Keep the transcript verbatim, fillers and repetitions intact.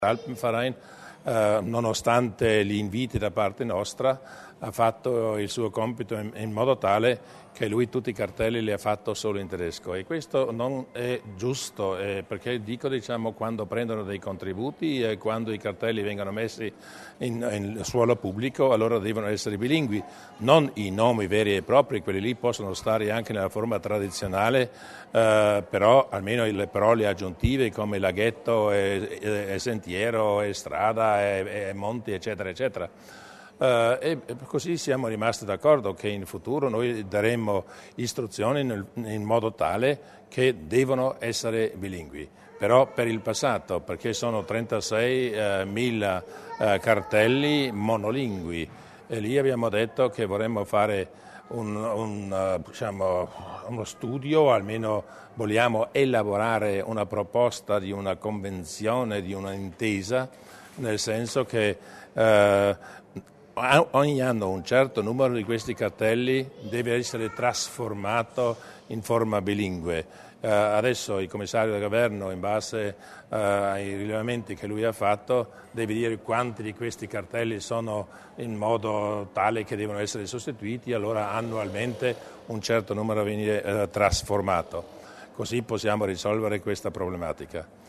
Alpenverein, eh, nonostante gli inviti da parte nostra, ha fatto il suo compito in, in modo tale che lui tutti i cartelli li ha fatto solo in tedesco, e questo non è giusto, eh, perché dico, diciamo, quando prendono dei contributi e quando i cartelli vengono messi in, in suolo pubblico, allora devono essere bilingui, non i nomi veri e propri, quelli lì possono stare anche nella forma tradizionale, eh, però almeno le parole aggiuntive come laghetto e, e, e sentiero e strada e, e monti eccetera eccetera. Uh, e così siamo rimasti d'accordo che in futuro noi daremo istruzioni nel, in modo tale che devono essere bilingui. Però per il passato, perché sono trentaseimila uh, uh, cartelli monolingui, e lì abbiamo detto che vorremmo fare un, un, uh, diciamo, uno studio, almeno vogliamo elaborare una proposta di una convenzione, di una intesa, nel senso che uh, ogni anno un certo numero di questi cartelli deve essere trasformato in forma bilingue. Uh, adesso il commissario del governo, in base uh, ai rilevamenti che lui ha fatto, deve dire quanti di questi cartelli sono in modo tale che devono essere sostituiti, allora annualmente un certo numero viene uh, trasformato. Così possiamo risolvere questa problematica.